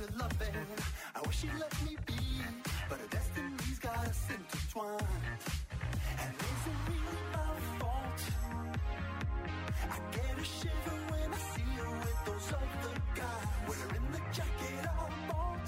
her loving. I wish she'd let me be, but her destiny's got us intertwined. And is it really my fault? I get a shiver when I see her with those other guys, wearing the jacket I bought.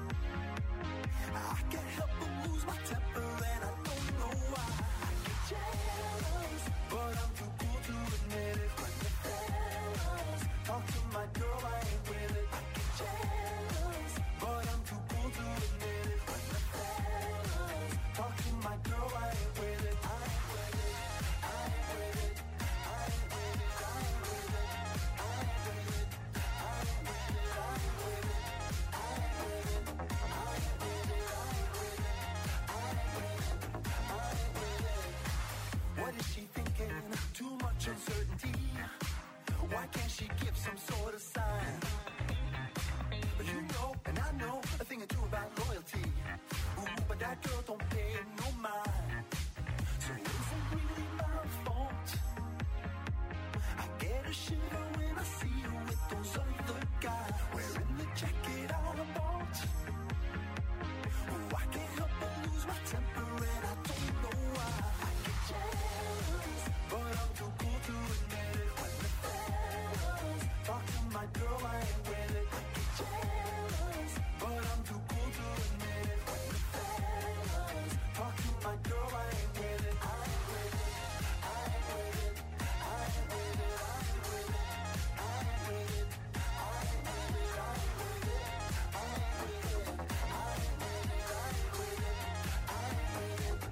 I can't help but lose my temper and I don't know why. I get jealous, but I'm too cool to admit it. When the fellas talk to my girl, I ain't with it. I get jealous, but I'm too cool to admit it. When the fellas talk to my girl, I ain't with it. I ain't with it. I ain't with it. I ain't with it. I ain't with it. I ain't with it. I ain't with it. I ain't with it. I ain't with it. I ain't with it. I ain't with it. I ain't with it. What is she thinking? Too much uncertainty. Why can't she give some sort of sign? But you know, and I know a thing or two about loyalty. Ooh, but that girl don't pay no mind. So is it really my fault? I get a shiver when I see you with those other guys, wearing the jacket I bought. Ooh, I can't help but lose my temper and I don't know why. I get jealous, but I'm too cool to admit it. When the fellas talk to my girl, I ain't with it. I get jealous, but I'm too cool to admit it. When the fellas talk to my girl, I ain't with it. I ain't with it. I ain't with it. I ain't with it. I ain't with it. I ain't with it. I ain't with it. I ain't with it. I ain't with it. I ain't with it. I ain't with it. I ain't with it.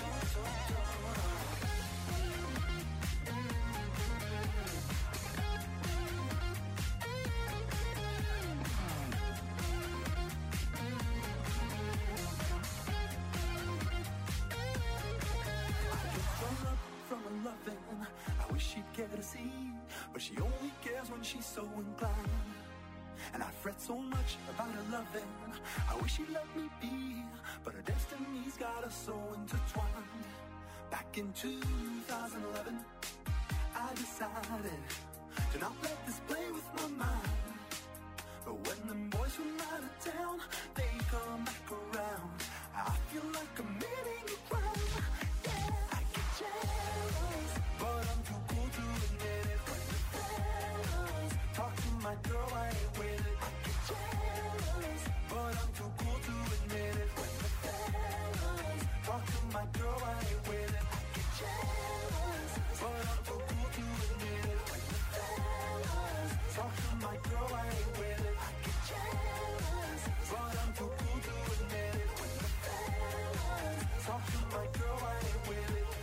From her loving, I wish she'd care to see, but she only cares when she's so inclined. And I fret so much about her loving, I wish she'd let me be, but her destiny's got us so intertwined. Back in 2011, I decided to not let this play with my mind. But when them boys from out of town, they come back around, I feel like committing a crime. Yeah, I get jealous, but I'm too cool to admit it. When the fellas talk to my girl, I ain't with it. I get jealous, but I'm too cool to admit it. When the fellas talk to my girl, I ain't with it. I get jealous, but I'm too cool to admit it. When the fellas talk to my girl, I ain't with it. I get jealous, but I'm too cool to admit it. When the fellas talk to my girl, I ain't with it.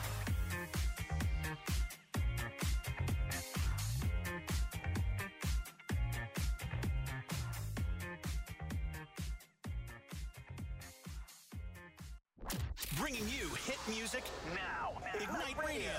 Bringing you hit music now. Ignite Radio.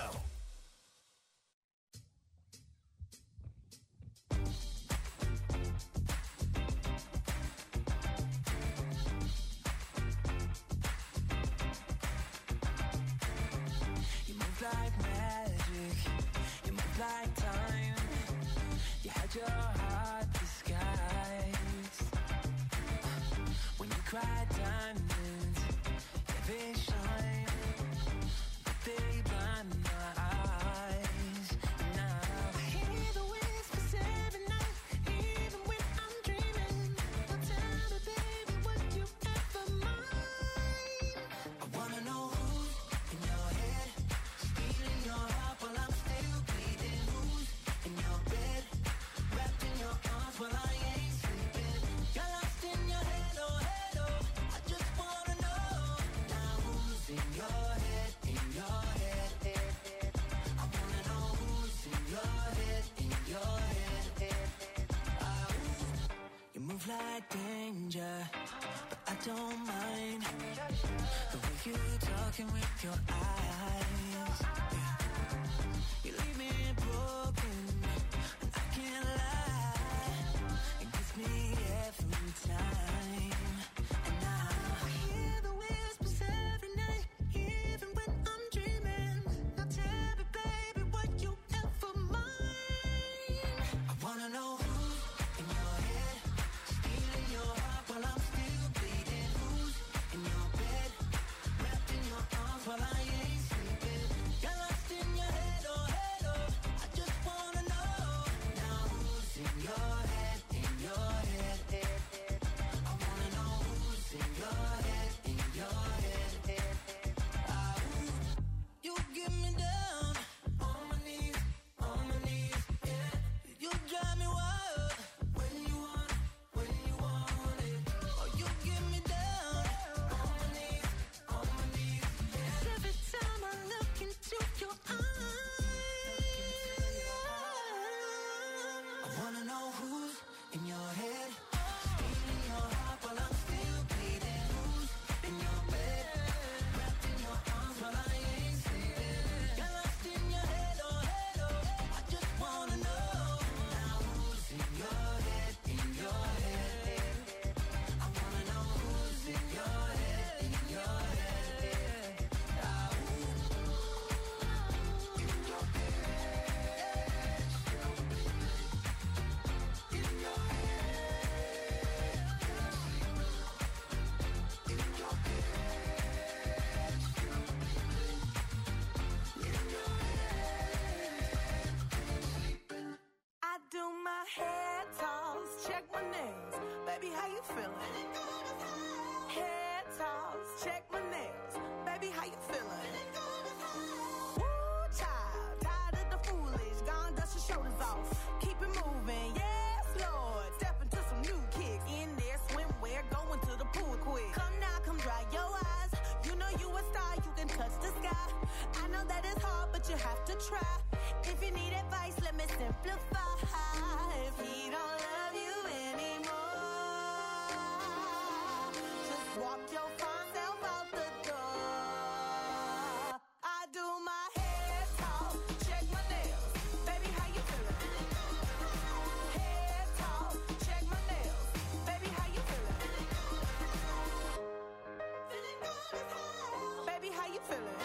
You move like magic. You move like time. You had your heart disguised. When you cry diamonds, they shine, but they blind my eyes. Now I hear the whispers every night, even when I'm dreaming. Don't tell me, baby, would you ever mind? I wanna know who's in your head, stealing your heart while I'm still bleeding. Who's in your bed, wrapped in your arms while I ain't sleeping. You're lost in your head, oh head, oh. I just wanna know now who's in your head, in your head. I wanna know who's in your head, in your head. You move like danger, but I don't mind the way you talking with your eyes. Yeah. You leave me broken, and I can't lie. It gets me every time. And now I hear the whispers every night, even when I'm dreaming. Now tell me, baby, would you ever mind? I wanna know who's in your head, stealing your feeling? Head toss, check my nails. Baby, how you feeling? Woo, child, tired of the foolish. Gone, dust your shoulders off. Keep it moving, yes, Lord. Step into some new kicks. In there, swimwear, going to the pool quick. Come now, come dry your eyes. You know you a star, you can touch the sky. I know that it's hard, but you have to try. If you need advice, let me simplify. If he don't love you anymore, just walk your fine self out the door. I do my head talk, check my nails. Baby, how you feeling? Head talk, check my nails. Baby, how you feeling? Feeling good as hell. Baby, how you feeling?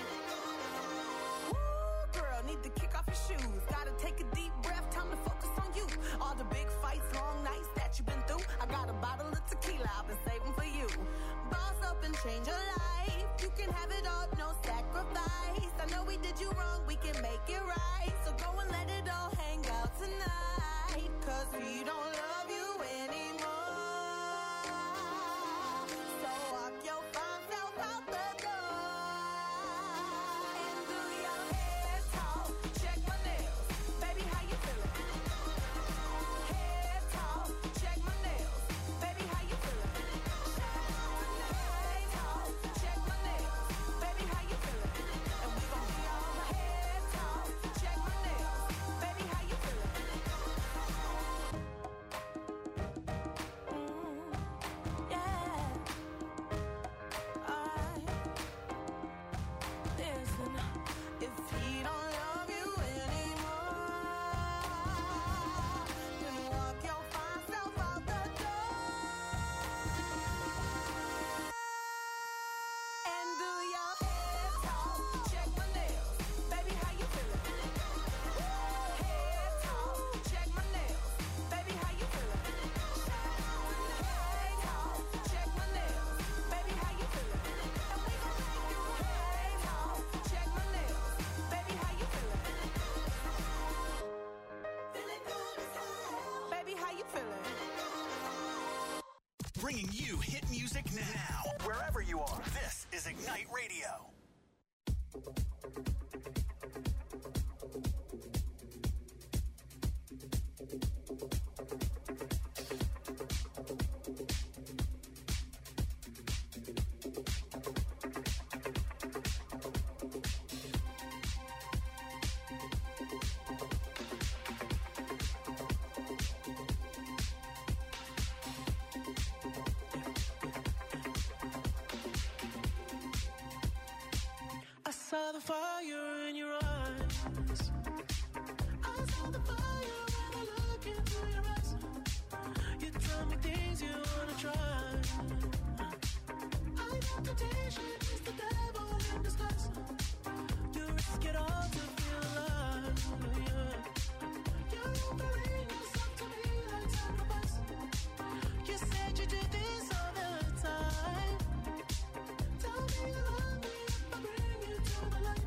Woo, girl, need to kick off your shoes. Gotta take a deep breath, time to focus on you. All the big fights, long nights that you've been through. I got a bottle of tequila I've been saving for you. Boss up and change your life. You can have it all, no sacrifice. I know we did you wrong, we can make it right. So go and let it all hang out tonight. Cause we don't love you anymore. So walk your fine self out the door. And do your head talk, check my nails. Baby, how you feeling? Head talk, check my nails. Baby, how you feeling? Head talk, check my nails. Baby, how you feeling? And we gon' be all head talk, check my nails. Baby, how you feeling? Yeah. Alright. Listen, if he don't love you anymore, then walk your fine self out the door. And do your head talk, check my nails. Baby, how you feeling? Head talk, check my nails. Baby, how you feeling? Head talk, check my nails. Baby, how you feeling? And we gon' make you head talk, check my nails. Baby, how you feeling? Feeling good as hell. Baby, how you feeling? Bringing you hit music now, wherever you are. This is Ignite Radio. I saw the fire in your eyes. I saw the fire when I look into your eyes. You tell me things you wanna try. I know temptation is the devil in disguise. You risk it all to feel alive. Yeah. You're offering yourself to me like sacrifice. You said you do this all the time. Tell me you love me if I bring you to the light.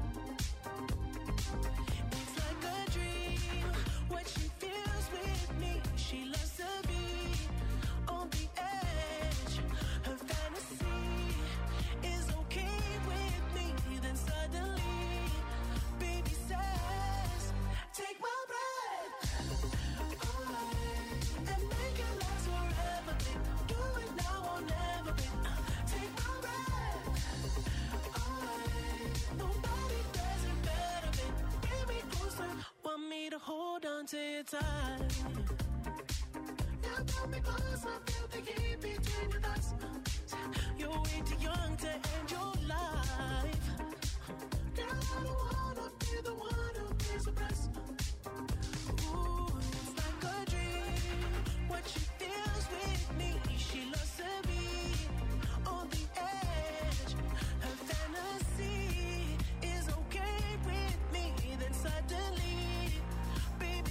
It's like a dream, what she feels with me. She loves to be on the edge. Her fantasy is okay with me. Then suddenly, baby says, take my breath away and make it last forever, babe. Do it now or never, babe. Take my breath away. Nobody does it better, babe. Bring me closer. Want me to hold on to your tight. You pull me close, I feel the heat between your thighs. You're way too young to end your life. Girl, I don't wanna be the one who pays the price. Ooh, it's like a dream, what she feels with me. She loves to be on the edge. Her fantasy is okay with me. Then suddenly, baby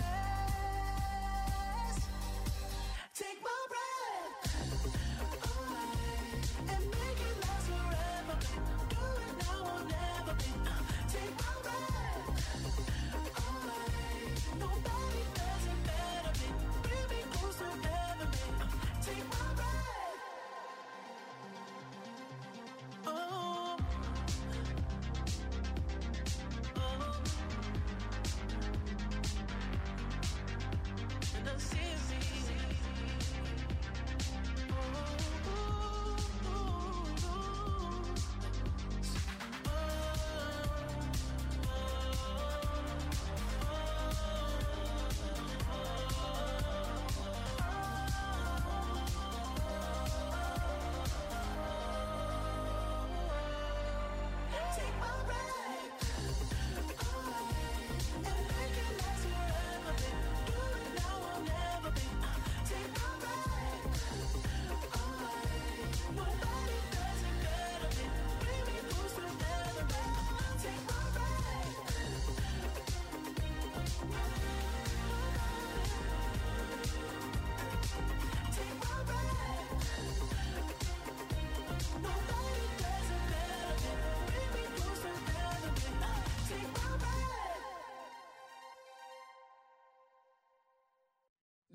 says, take my breath away and make it last forever.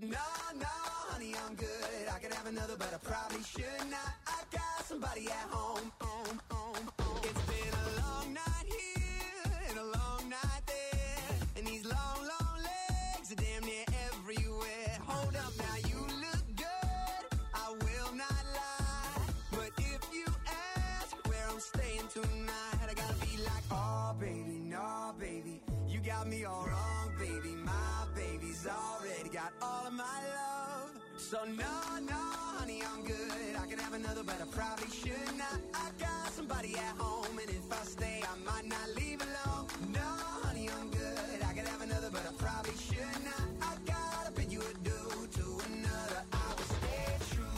No, honey, I'm good. I could have another, but I probably should not. I got somebody at home. It's been a long night here and a long night there, and these long, long legs are damn near everywhere. Hold up now, you look good, I will not lie, but if you ask where I'm staying tonight, I gotta be like, oh baby, no baby, you got me all wrong, baby. My baby's already got all of my love. So no, honey, I'm good. I could have another, but I probably should not. I got somebody at home, and if I stay, I might not leave alone. No, honey, I'm good. I could have another, but I probably should not. I gotta bid you adieu to another. I will stay true.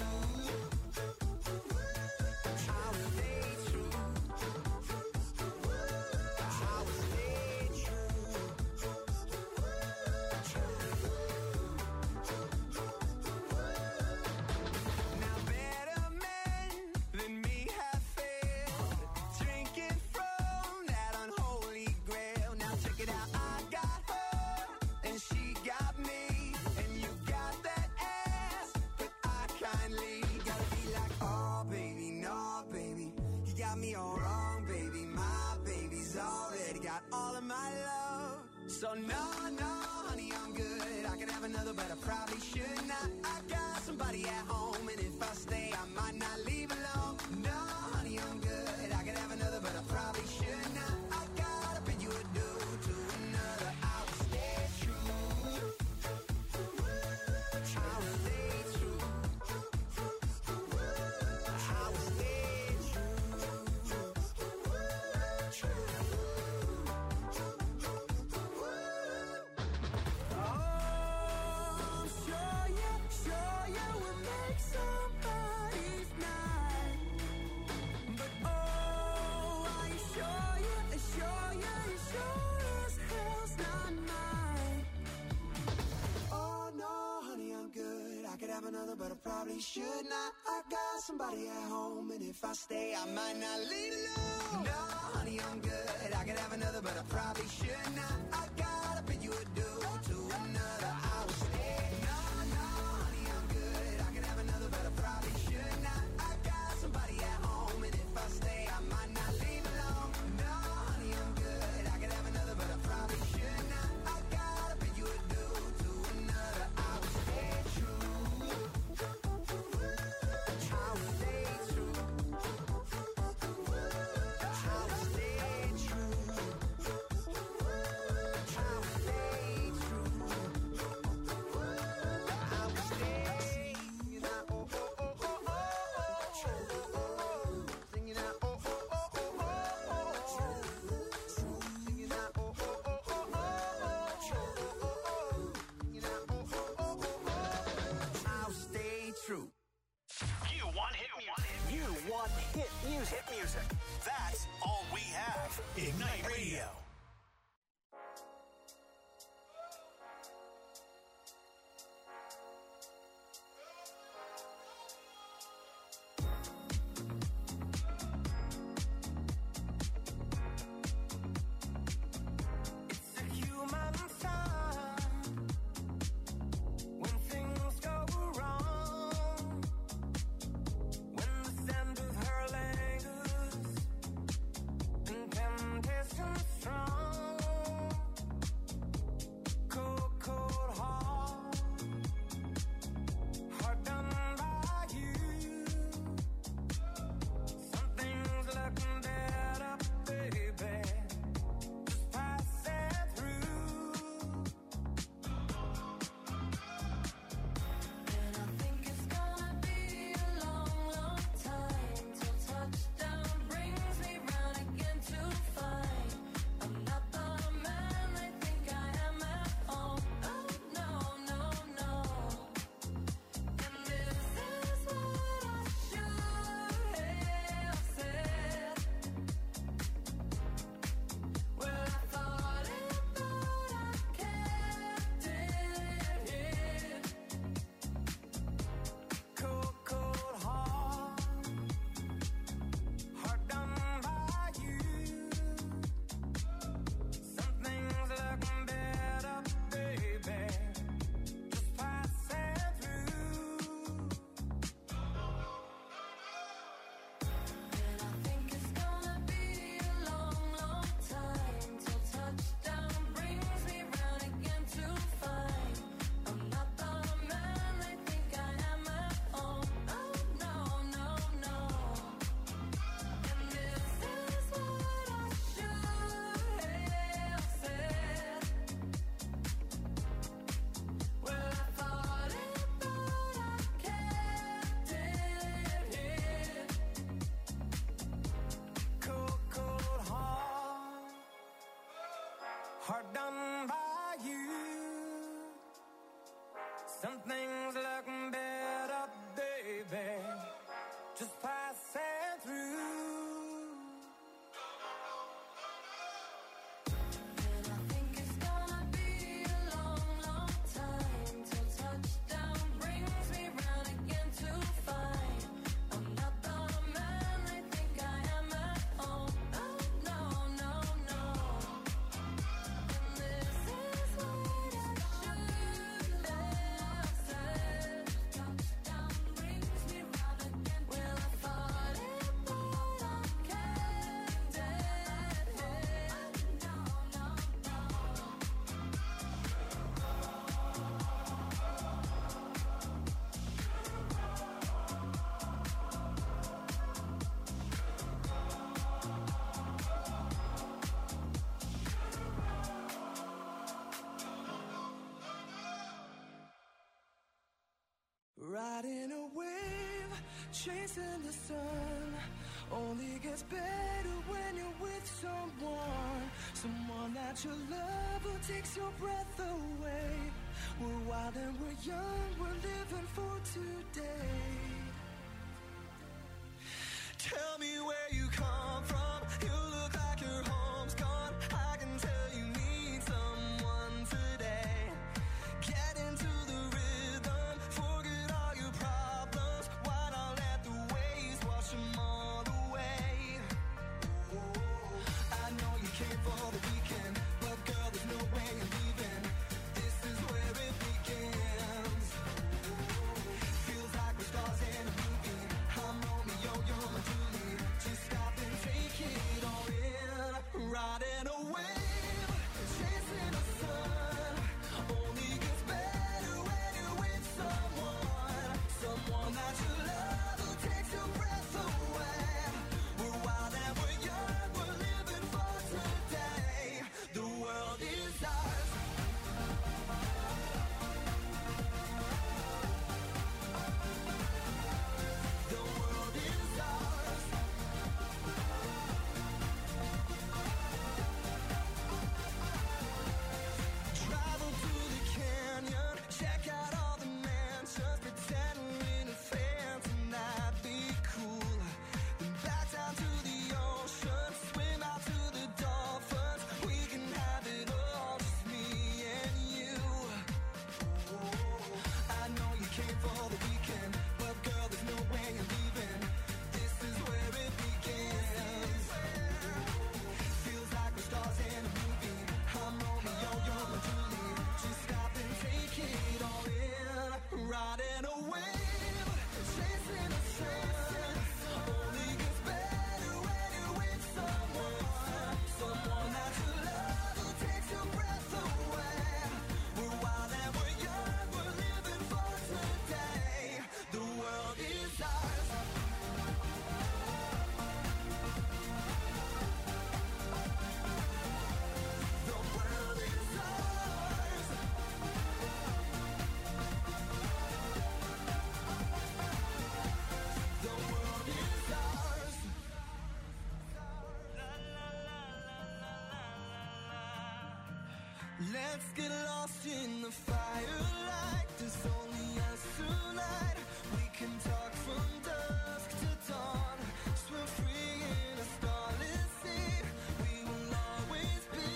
I will stay true. I will stay true. Now better men than me have failed, drinking from that unholy grail. Now check it out, I got her and she got me, and you got that ass, but I kindly gotta be like, oh baby, no baby, you got me all wrong, baby. My baby's already got all of my love. So no, honey, I'm good. I could have another, but I probably should not. I got somebody at home, and if I stay, I might not leave alone. No, honey, I'm good. I could have another, but I probably should not. I gotta bid you adieu to another. I will stay true. I will stay true. I will stay Oh, sure you will make somebody's night. But oh, are you sure you sure as hell's not mine. Oh no, honey, I'm good. I could have another, but I probably should not. I got somebody at home, and if I stay, I might not leave alone. No, honey, I'm good. I could have another, but I probably should not. I gotta bid you adieu to another. I will stay. No, honey, I'm good. I could have another, but I probably should not. I got somebody at home, and if I stay, I might not leave alone. No, honey, I'm good. I could have another, but I probably should not. I gotta bid you adieu to another. I will stay true. I will stay true. I will stay true. I will stay true. I will stay. Singing out, oh, oh, oh, oh, oh, oh. Singing out, oh, oh, oh, oh, oh, oh. Singing out, oh, oh, oh, oh, oh, oh. Singing out, oh, oh, oh, oh, oh. I'll stay true. You want hit music. You want hit music. Hit music. That's all we have. Ignite Radio. It's a human sign when things go wrong, when the scent of her lingers and temptation strong. Some things look better, baby, just passing through. And I think it's gonna be a long, long time till touchdown brings me round again to find I'm not the man I think I am at home. Oh, no, no, no. And this is what I should have said. Touchdown brings me round again. Well, I thought it, but I can't dead head. No, no, no. Riding a wave, chasing the sun. Only gets better when you're with someone that you love who takes your breath away. We're wild and we're young, we're living for today. Tell me where you come from, you look like your home's gone. I can tell you need someone today. Get into the rhythm, forget all your problems. Why not let the waves wash them all away? I know you came for the weekend, but girl, there's no way you're leaving. This is where it begins. Feels like we're stars in a movie. I'm Romeo, you're my Julie. Just stop and take it all in. Riding a wave, chasing the sun. Only gets better when you're with someone that you love who takes your breath away. We're wild and we're young, we're living for today. The world is ours. The world is ours. Travel to the canyon, check out all the mansions, pretend we're in a fancy night, be cool. Then back down to the ocean, swim out to the dolphins. We can have it all, just me and you. I know you came for the weekend, but girl, there's no way you're leaving. This is where it begins. Feels like we're stars in a movie. I'm Romeo, you're my Julie. Just stop and take it all in. Riding a wave, chasing the sun. Only gets better when you're with someone that you love who takes your breath away. We're wild and we're young, we're living for today. The world is ours. The world is ours. The world is ours. Let's get lost in the firelight. There's only us tonight. We can talk from dusk to dawn. Swim free in a starless sea. We will always be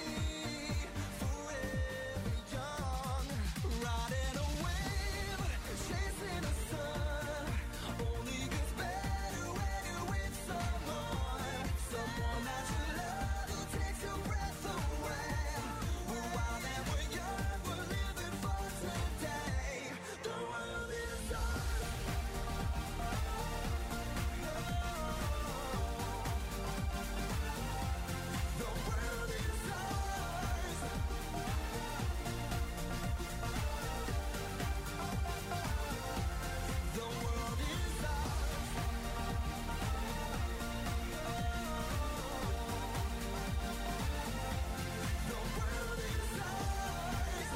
forever young. Riding a wave, chasing the sun. Only gets better when you're with someone that you love who takes your breath away. We're wild and we're young, we're living for today. The world is ours. The world is ours. The world is ours. The world is ours.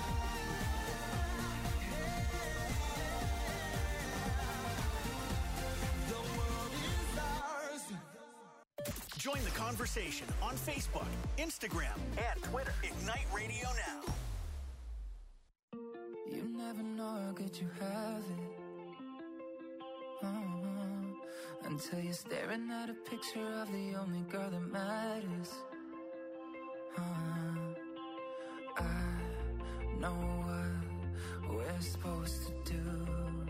The world is ours. Join the conversation on Facebook, Instagram, and Twitter. Ignite Radio Now. You never know how good you have it. Until you're staring at a picture of the only girl that matters. I know what we're supposed to do.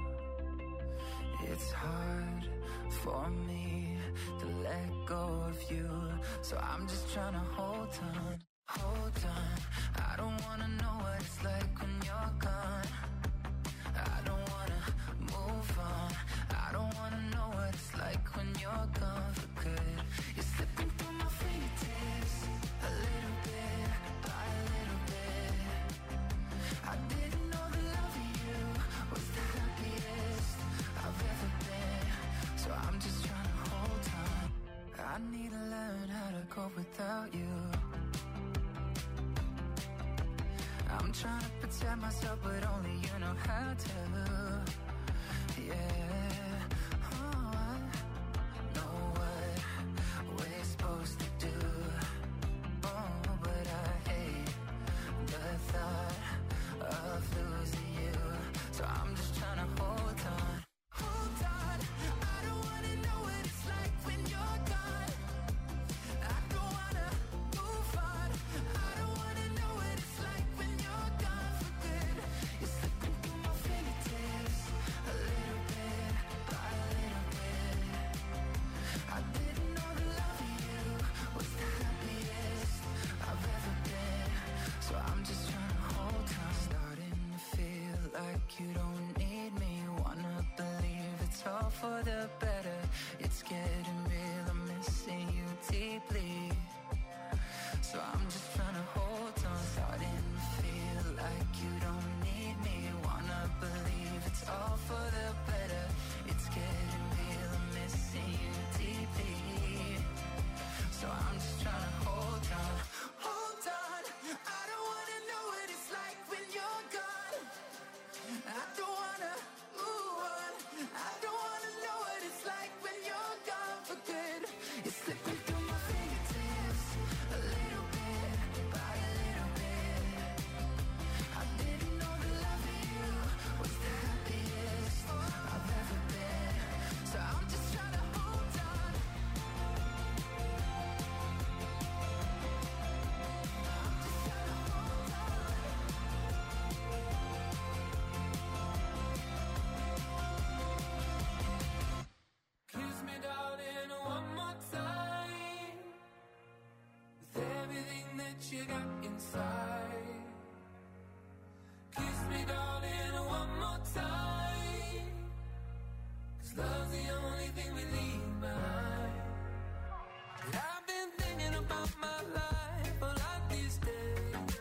It's hard for me to let go of you, so I'm just trying to hold on, hold on. I don't wanna know what it's like when you're gone. I don't wanna move on. I don't wanna know what it's like when you're gone for good. You're slipping through my fingertips, a little bit by a little bit. I didn't know the love of you was the happiest I've ever been, so I'm just trying to hold on. I need to learn how to cope without you. I'm trying to protect myself, but only you know how to. Yeah, oh, I know what we're supposed to do. Oh, but I hate the thought of losing you, so I'm just trying to hold on. Hold on, I don't wanna know what it's like when you're gone. I don't wanna move on. I don't wanna know what it's like when you're gone for good. You're slipping through my fingertips, a little bit by a little bit. I didn't know the love of you was the happiest I've ever been, so I'm just trying to hold on. Starting to feel like you don't need me. Wanna believe it's all for the better. It's getting real, I'm missing you deeply, so I'm just trying to hold on. Starting to feel like you don't need me. Wanna believe it's all for the better. It's getting real, I'm missing you deeply, so I'm just trying to hold on. Hold on, I don't wanna know what it's like when you're gone. I don't wanna move on. I don't wanna know what it's like when you're gone for good. You're slipping through my fingertips, a little bit by a little bit. I didn't know the love of you was the happiest I've ever been, so I'm just trying to hold on. I'm just trying to hold on. Kiss me, darling, one more time, with everything that you got inside. Kiss me, darling, one more time, 'cause love's the only thing we leave behind. And I've been thinking about my life a lot these days,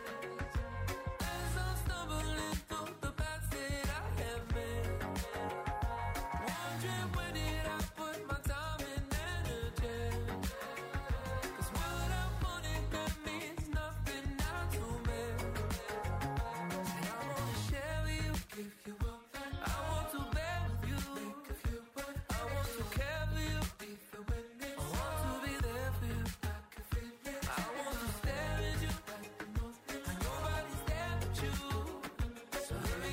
as I'm stumbling through the paths that I have made. Wondering where did I put my time and energy? 'Cause what I wanted, that means nothing now to me. And I wanna share with you, give you up. I want to bear with you, I want to care for you, I want to be there for you. I want to stare at you, and nobody's there but you. So hurry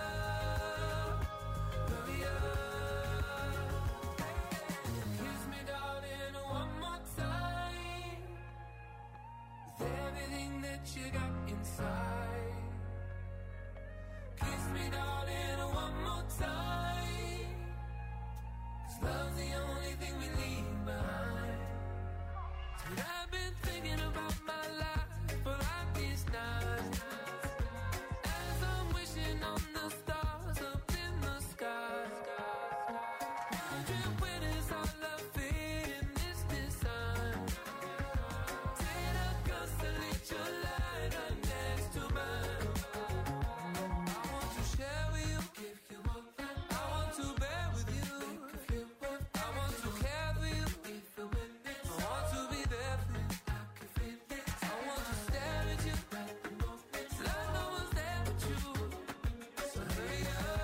up, hurry up. Kiss me, darling, one more time, with everything that you got inside. Kiss me, darling, one more time, 'cause love's the only thing we leave behind. But I've been thinking about my life for like these nights, as I'm wishing on the stars up in the sky. Wondering where does our love fit in this design? Did I constellate your light right next to mine? I want to share with you, give you up. I want to bear with you, I want to care for you, I want to be there for you. I want to stare at you, like no one's there but you. So hurry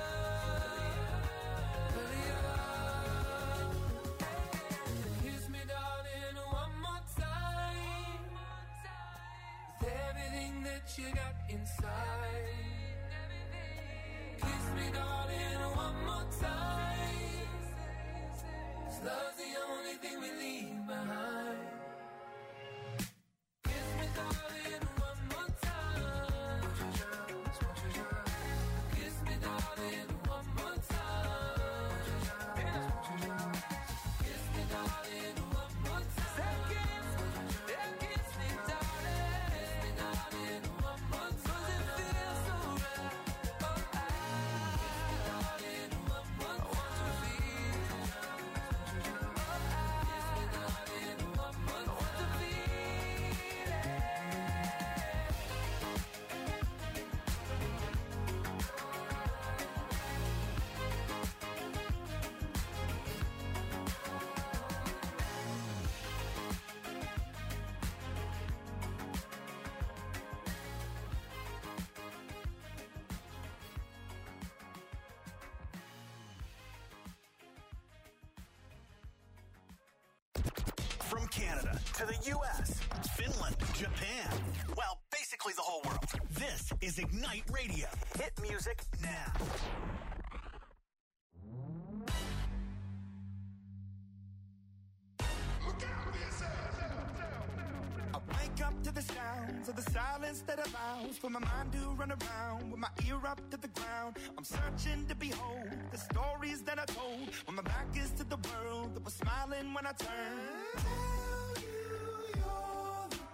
up, kiss me, darling, one more time, with everything that you got inside. me, darling, one more time. 'Cause love's the only thing we leave behind. Kiss me, darling, one more time. Kiss me, darling, one more time. Kiss me, darling, one more time. Kiss me, darling. Kiss me, darling, one more time. 'Cause it feels so right. Oh, darling, one more time. I want to feel. Kiss me, darling, one more time. I want to feel it. From Canada to the U.S., Finland, Japan, well, basically the whole world. This is Ignite Radio. Hit music now. I wake up to the sounds of the silence that allows for my mind to run around with my ear up to the ground. I'm searching to behold the stories that I told when my back is to the world that was smiling when I turned. Tell you you're the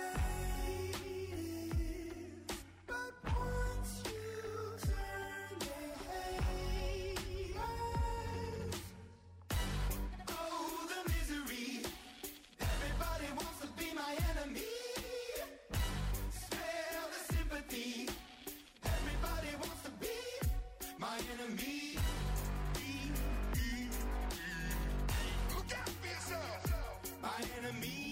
greatest, but once you turn, they hate us. Oh, the misery. Everybody wants to be my enemy. Smell the sympathy. Everybody wants to be my enemy. Look out for yourself. My enemy.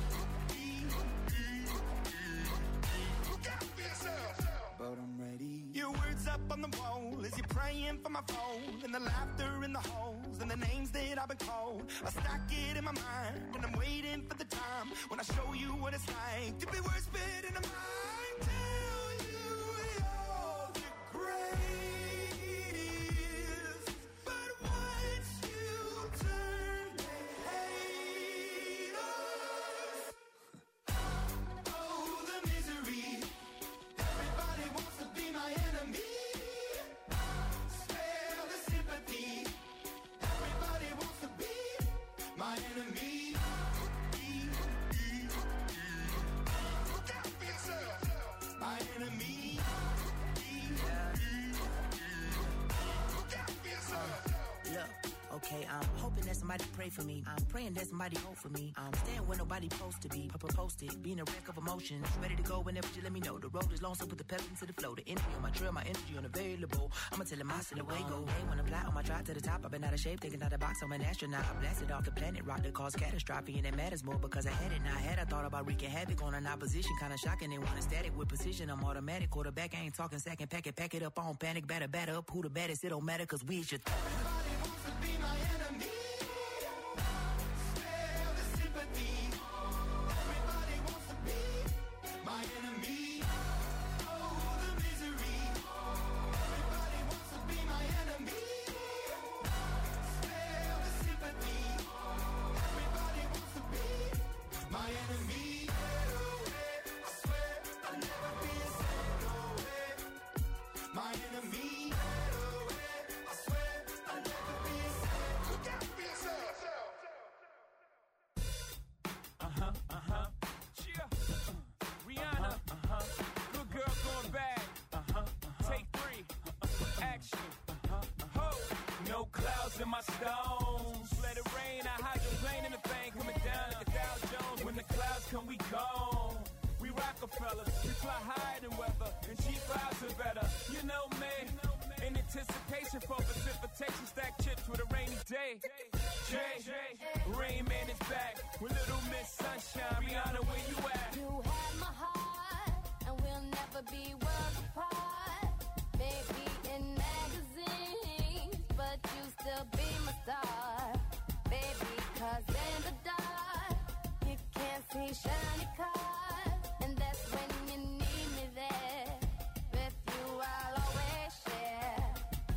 Look out for yourself. But I'm ready. Your words up on the wall as you're praying for my phone, and the laughter in the halls and the names that I've been called. I stack it in my mind and I'm waiting for the time when I show you what it's like to be worse fit in a mind. Tell you you're the greatest, but once you turn, they hate us. Oh, the misery. Everybody wants to be my enemy. Spare the sympathy. Everybody wants to be my enemy. Look out for yourself. My enemy. Look out for yourself. Look, okay, I'm hoping that somebody pray for me. I'm praying that somebody hope for me. I'm staying where nobody supposed to be. Posted, being a wreck of emotions. Ready to go whenever you let me know. The road is long, so put the pedal into the flow. The energy on my trail, my energy unavailable. I'ma tell him I still away go. Hey, when I'm fly on my drive to the top, I've been out of shape, thinking out the box. I'm an astronaut. I blasted off the planet, rock that caused catastrophe, and it matters more because I had it. Now I had, I thought about wreaking havoc on an opposition, kinda shocking. They want a static with precision. I'm automatic, quarterback. I ain't talking second, pack it up on panic, batter up. Who the baddest? It don't matter, cause we should. Everybody wants to be my enemy. Spare the sympathy. Everybody wants to be my enemy. Oh, the misery. Everybody wants to be my enemy. Spare the sympathy. Everybody wants to be my enemy. I swear I'll never be a no way. My enemy. I swear I'll never be a look out for yourself. Rihanna, good girl going bad. Take 3, action. Ho, no clouds in my stones. Let it rain, I hydroplane in the thing coming down like a Dow Jones. When the clouds come, we gone. We Rockefellers, we fly higher than weather, and G5s are better. You know me, in anticipation for precipitation, stack chips with a rainy day. Jay, Rain Man is back with Little Miss Sunshine. Rihanna, where you at? You have my heart, and we'll never be worlds apart. Maybe in magazines, but you still be my star. Baby, 'cause in the dark, you can't see shiny cars. And that's when you need me there. With you, I'll always share.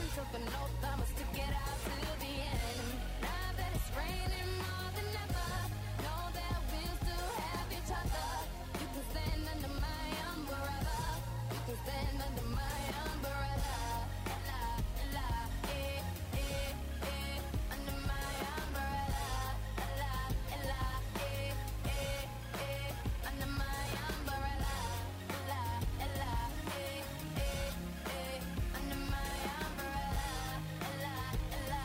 took an oath, I'ma stick it out to the end. Now that it's raining more than ever, know that we'll still have each other. You can stand under my umbrella. You can stand under my umbrella. Ella, Ella, under my umbrella. Ella, Ella, under my umbrella. Ella, Ella, under my umbrella. Ella, Ella,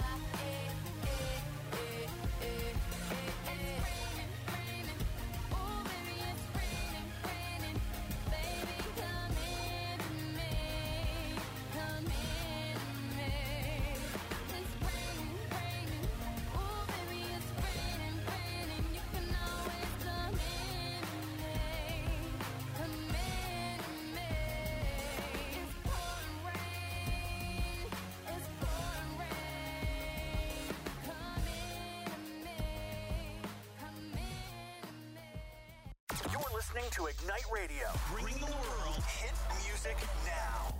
it's raining, raining. Oh, baby, it's raining, raining. Baby, come into me, come into me. It's raining, raining. Oh, baby, it's raining, raining. You can always come into me, come into me. It's pouring rain, it's pouring rain. Come into me, come into me. You're listening to Ignite Radio, bringing the world hit music now.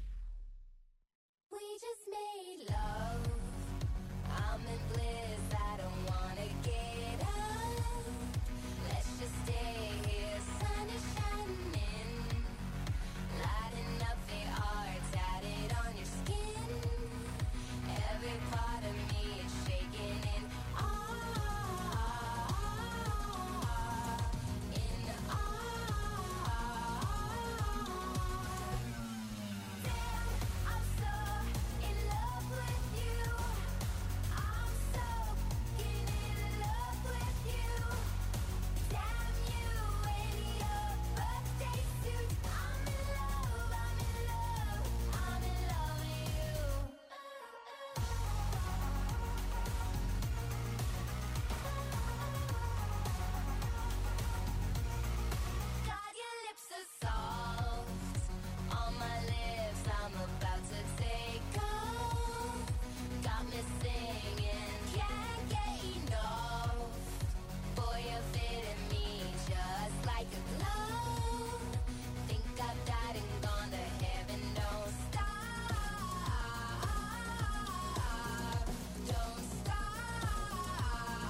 We just made love. I'm in bliss. I don't wanna get up. Let's just stay here. Sun is shining, lighting up the art tatted on your skin. Every part of me is shaking in awe, in awe. Damn, I'm so in love with you. I'm so in love with you. Damn you in your birthday suit. I'm in love, I'm in love, I'm in love with you. God, your lips are soft on my lips. I'm about to take off. Got me singing, can't get enough. Boy, you're fitting me just like a glove. Think I've died and gone to heaven. Don't stop, don't stop.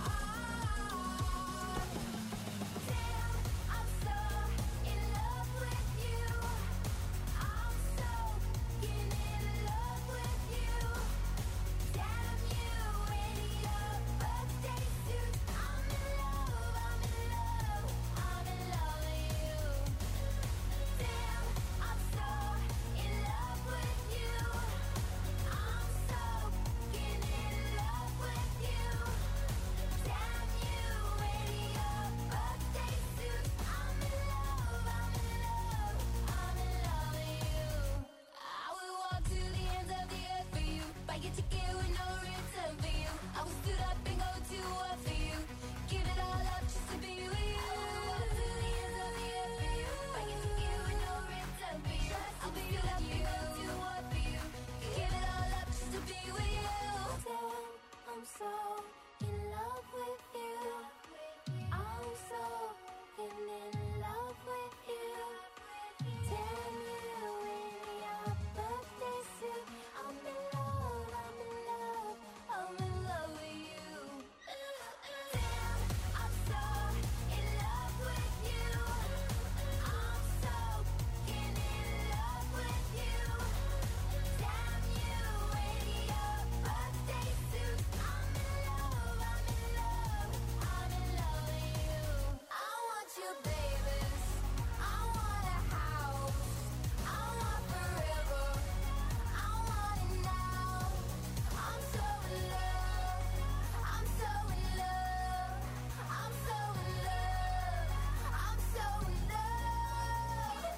Damn, I'm so in love with you. I'm so in love with you. Damn you in your birthday suit. I'm in love, I'm in love, I'm in love with you. Damn, I'm so in love with you. I'm so in love with you. Damn you in your birthday suit. I'm in love, I'm in love, I'm in love with you. I would walk to the ends of the earth for you. Buy your ticket with no return for you. I would stood up and go to war for you. Give it all up just to be with you. I would walk to the ends of the earth for you. Buy your ticket with no return for you. I would stood up and go to war for you. Give it all up just to be with you. Damn, I'm so in love with you. I'm so in love with you. Damn you in your birthday suit. I'm in love, I'm in love, I'm in love with you. Damn, I'm so in love with you. I'm so in love with you. Damn you in your birthday suit. I'm in love, I'm in love, I'm in love with you. I want you, babies. I want a house. I want forever. I want it now. I'm so in love. I'm so in love. I'm so in love. I'm so in love.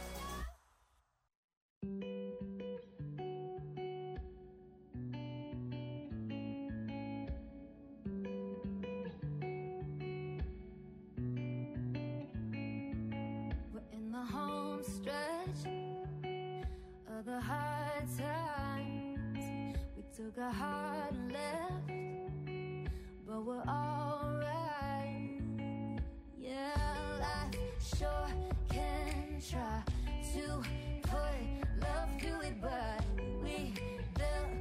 We're in the home stretch of the hard times. We took a hard left, but we're alright. Yeah, life sure can try to put love through it, but we built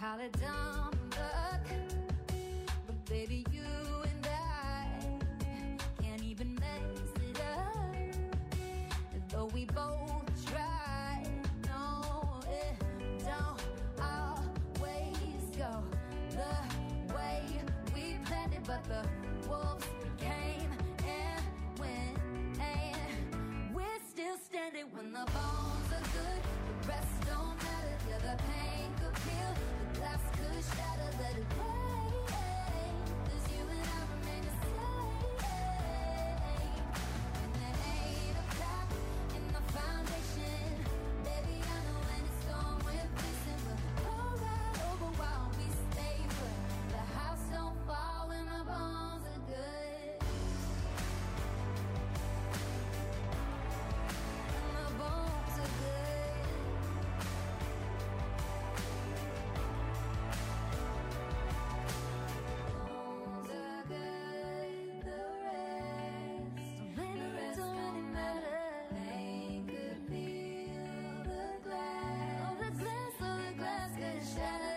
call it dumb luck, but baby, you and I can't even mess it up, though we both try. No, it don't always go the way we planned it, but the wolves came and went, and we're still standing. When the bones are good, the rest don't matter. Yeah, the pain could peel, the glass could shatter, let it break. 'Cause you and I remain the same. And there ain't a crack in the foundation. Baby, I know when it's gone, we're missing, but alright, over while we stay put. The house don't fall when the bones are good. And the bones are good. Bones are good, the rest don't really matter. Pain could peel the glass. Oh, the glass could shatter.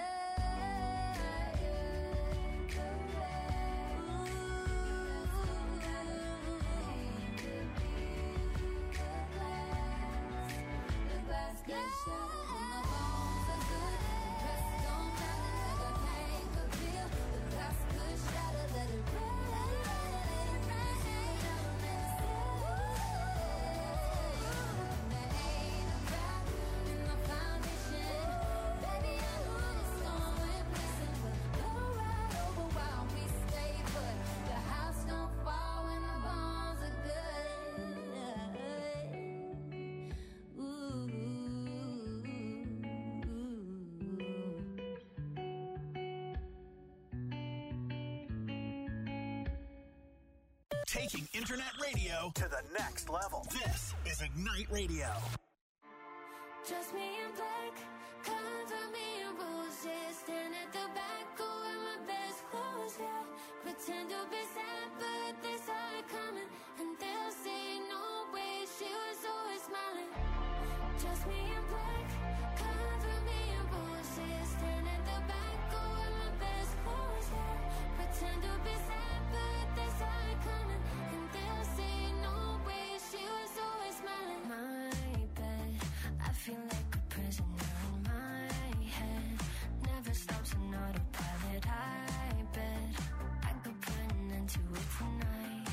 Taking internet radio to the next level. This is Ignite Radio. Just me in black, cover me in roses. Stand at the back, go wear my best clothes, yeah. Pretend to be sad, but they saw it coming. And they'll say no way, she was always smiling. Just me in black, cover me in roses. Stand at the back, go wear my best clothes, yeah. Pretend to be sad, but they saw it coming. And they'll say no way, she was always smiling. My bed, I feel like a prisoner in my head. Never stops on autopilot. I bet I could put an end to it tonight.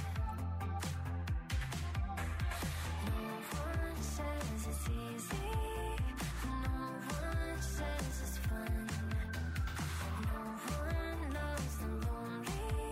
No one says it's easy. No one says it's fun. No one loves the lonely.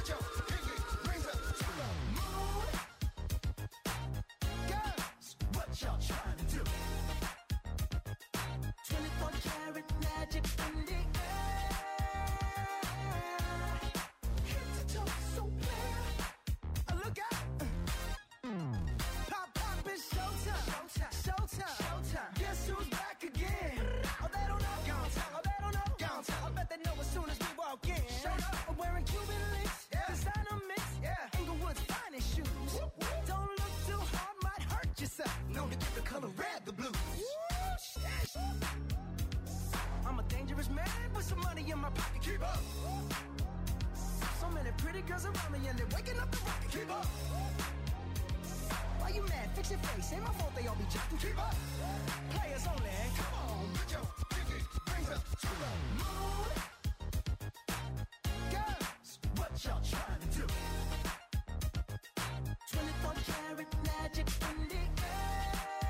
put your pinky rings up to the moon. Girls, what y'all trying to do? 24 karat magic in the air. Head to toe, so clear. Look out. Pop, pop, it's showtime. Showtime. Showtime. Guess who's back again? Oh, they don't know. Gone time. Oh, they don't know. Gone time. I bet they know as soon as we walk in. Showed up. I'm wearing Cuban links. Yeah. Designer mix. Yeah. Inglewood's finest shoes. Whoop, whoop. Don't look too hard, might hurt yourself. Known to give the color red the blues. I'm a dangerous man with some money in my pocket. Keep up. So many pretty girls around me and they're waking up the rocket. Keep up. Why you mad? Fix your face. Ain't my fault they all be jocking. Keep up. Players only. Come on, put your pinky rings up to the moon. Girls, what y'all trying to do? 24 karat magic in the air.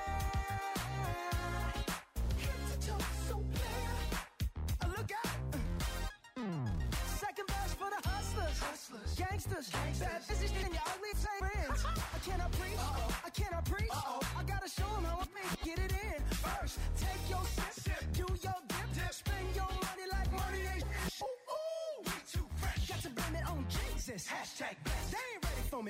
Head to toe, so clear. Look out. Second best for the hustlers. Gangsters. Bad business and your ugly friends. I cannot preach. I cannot preach. I gotta show them how I get it in. First, take your sip. Do your dip. Spend your money like money ain't ooh, ooh. We too fresh. Got to blame it on Jesus. Hashtag blessed. They ain't ready for me.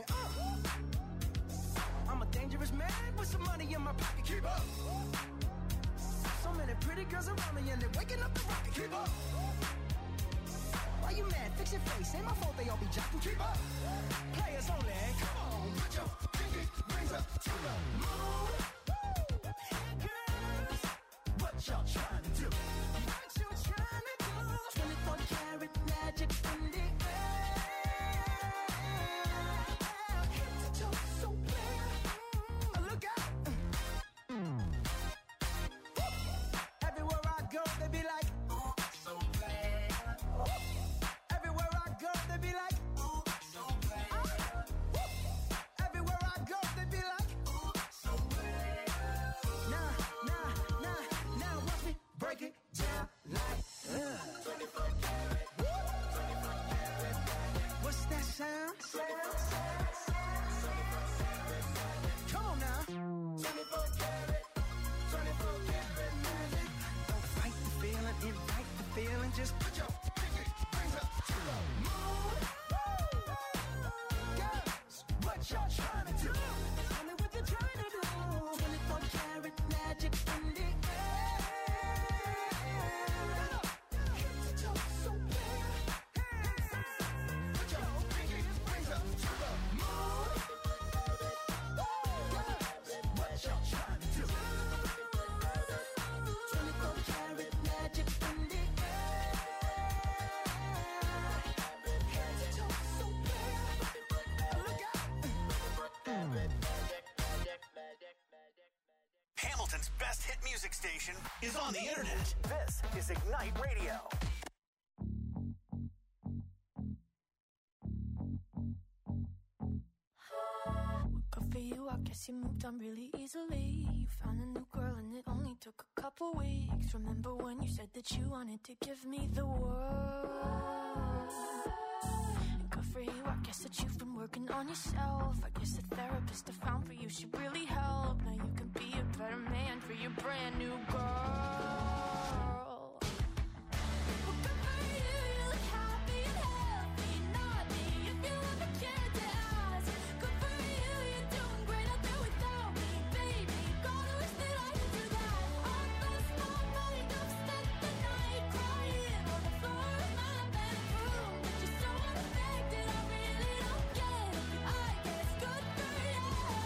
I'm a dangerous man with some money in my pocket. Keep up. So many pretty girls around me and they're waking up the rocket. Keep up. Why you mad? Fix your face. Ain't my fault they all be jocking. Keep up. Players only. Come on, put your pinky rings up to the moon. Girls, what y'all trying to do? What you trying to do? 24 karat magic in the air. Head to toe, so clear. Look out. Everywhere I go, they be like, ooh, so glad. Everywhere I go, they be like, ooh, so glad. Everywhere I go, they be like, ooh, so glad. Now, watch me break it down like, 24 karat. What's that sound? Come on now. 24 karat, 24 karat magic. Don't fight the feeling, invite the feeling. Just put your pinky rings up to the moon. Girls, what y'all trying to do? Tell me what you're trying to do. 24 karat magic in the air. Head to toe, so clear. Put your pinky rings up to the moon. Girls, what y'all trying to do? 24 karat magic in the air. Head to toe, so clear. Look out. Hamilton's best hit music station is on the internet. This is Ignite Radio. Good for you, I guess you moved on really easily. You found a new girl and it only took a couple weeks. Remember when you said that you wanted to give me the world? And good for you, I guess that you've been working on yourself. I guess the therapist I found for you should really help. Now you can be a better man for your brand new girl. Well, good for you, you look happy and healthy. Not me, if you ever cared to ask. Good for you, you're doing great out there without me, baby. Gotta wish that I could do that. I lost my mind, I've spent the night crying on the floor of my bedroom. But you're so unaffected, I really don't get it. I guess good for you.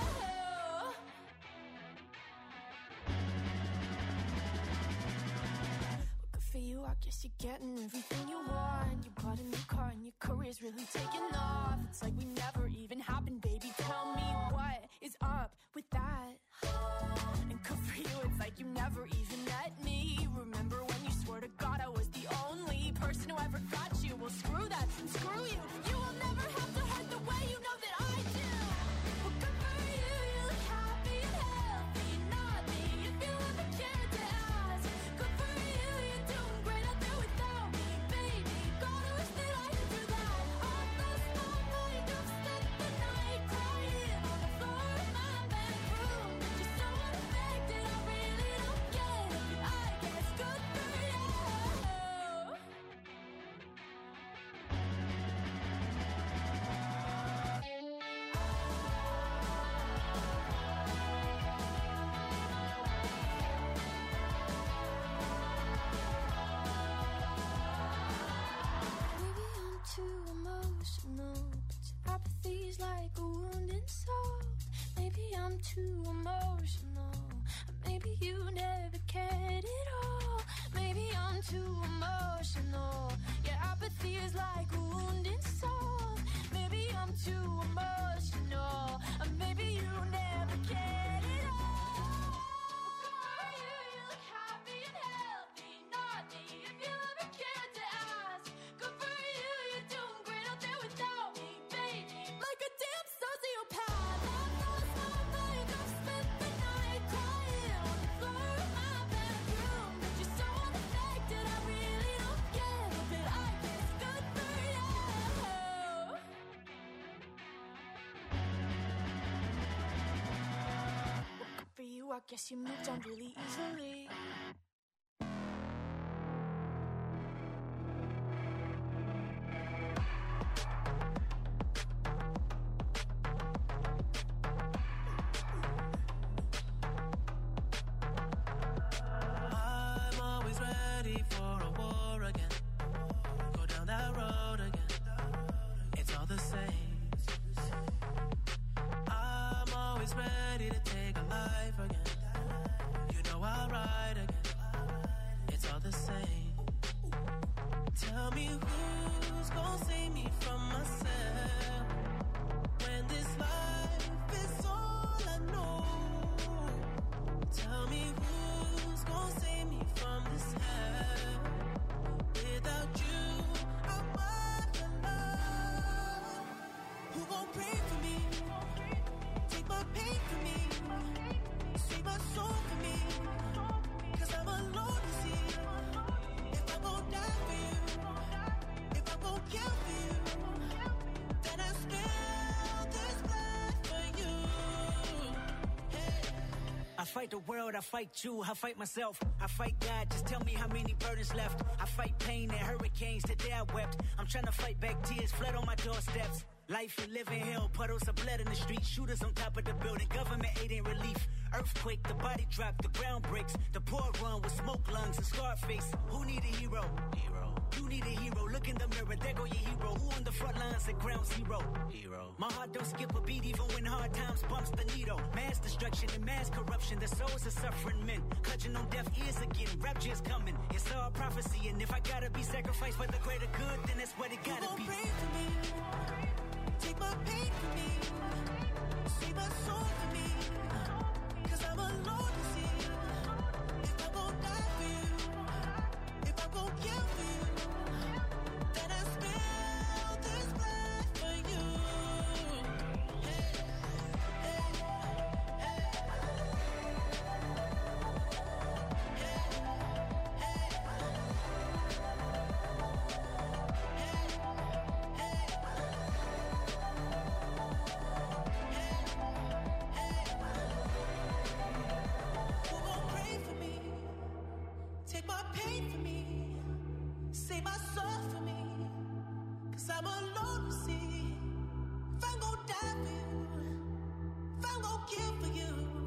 Good for you, I guess you're getting everything you want. You bought a new car and your career's really taking off. It's like we never even happened, baby. Tell me what is up with that? And good for you, it's like you never even met me. Remember when you swore to God I was the only person who ever got you? Well, screw that and screw you. You will never have to hurt the way you know that I do. Well, good for you, you look happy and healthy. Not me, if you ever cared to ask. Good for you, you're doing great out there without me, baby. Gotta wish that I could do that. I lost my too emotional. Maybe you never cared at all. Maybe I'm too emotional. Your apathy is like a wounded soul. Maybe I'm too emotional. Or maybe you never cared at all. Good for you, you look happy and healthy. Not me, if you ever cared to ask. Good for you, you're doing great out there without me, baby. Like a damn sociopath. I lost my mind, I've spent the night crying on the floor of my bedroom. But you're so unaffected, I really don't care. But I guess good for you. Well, good for you, I guess you moved on really easily. I'm always ready for a war again. Go down that road again. It's all the same. I'm always ready to take a life again. You know I'll ride again. It's all the same. Tell me who's gonna save me from myself when this life is all I know. Tell me who's gonna save me from this hell. Without you, I'm alone. Who gon' pray for me? Take my pain for me. Save my soul for me. 'Cause I'm alone to see. If I'm gon' die for you, if I'm gon' kill for you, then I spill this blood for you. Hey. I fight the world, I fight you, I fight myself, I fight God, just tell me how many burdens left. I fight pain and hurricanes, today I wept. I'm trying to fight back tears, flood on my doorsteps. Life and living hell, puddles of blood in the street, shooters on top of the building, government aid ain't relief. Earthquake, the body drop, the ground breaks, the poor run with smoke lungs and scarred face. Who need a hero? You need a hero, look in the mirror, there go your hero. Who on the front lines at ground zero? My heart don't skip a beat even when hard times bumps the needle. Mass destruction and mass corruption, the souls of suffering men. Clutching on deaf ears again, rapture's coming. It's all prophecy, and if I gotta be sacrificed for the greater good, then that's what it gotta be. Pray for me. Take my pain for me. Save my soul for me. 'Cause I'm alone to see. If I'm gon' die for you, if I'm gon' kill for you, then I spill this blood for you. Hey, hey, hey. Who gon' pray for me? Take my pain for me. Save my soul for me. 'Cause I'm alone to see. If I'm gon' die for you, if I'm gon' kill for you,